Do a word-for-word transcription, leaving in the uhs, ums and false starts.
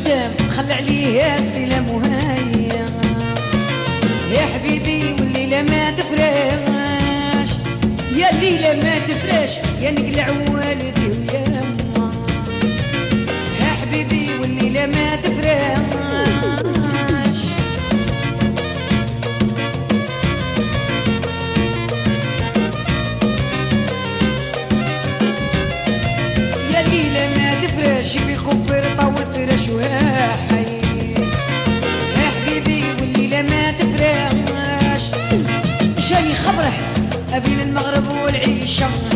قدام خلي عليه يا سلام وهيا يا حبيبي والليلة ما تفراش يا الليلة ما تفراش يا نقلع والدي ويا ما يا حبيبي والليلة ما تفراش يا الليلة ما تفراش في خفر طول فراش وهاحي يا حبيبي والليلة ما تفراش جاني خبره بين المغرب والعيشة